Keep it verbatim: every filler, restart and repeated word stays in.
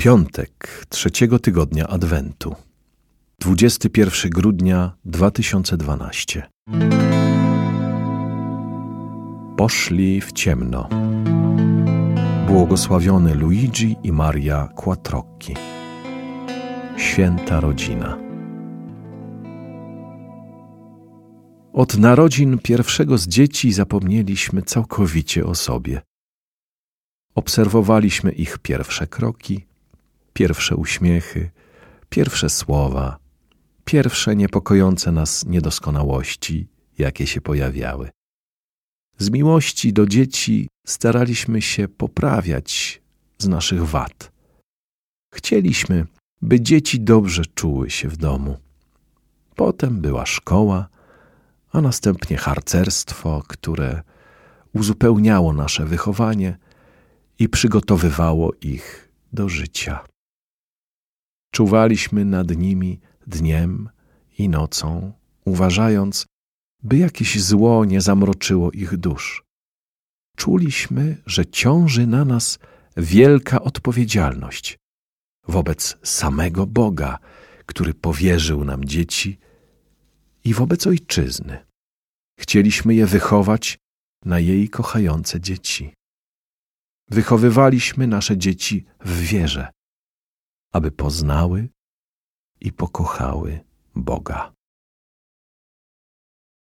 Piątek trzeciego tygodnia Adwentu, dwudziestego pierwszego grudnia dwa tysiące dwunastego. Poszli w ciemno. Błogosławiony Luigi i Maria Quattrocchi. Święta rodzina. Od narodzin pierwszego z dzieci zapomnieliśmy całkowicie o sobie. Obserwowaliśmy ich pierwsze kroki, pierwsze uśmiechy, pierwsze słowa, pierwsze niepokojące nas niedoskonałości, jakie się pojawiały. Z miłości do dzieci staraliśmy się poprawiać z naszych wad. Chcieliśmy, by dzieci dobrze czuły się w domu. Potem była szkoła, a następnie harcerstwo, które uzupełniało nasze wychowanie i przygotowywało ich do życia. Czuwaliśmy nad nimi dniem i nocą, uważając, by jakieś zło nie zamroczyło ich dusz. Czuliśmy, że ciąży na nas wielka odpowiedzialność wobec samego Boga, który powierzył nam dzieci, i wobec Ojczyzny. Chcieliśmy je wychować na jej kochające dzieci. Wychowywaliśmy nasze dzieci w wierze, aby poznały i pokochały Boga.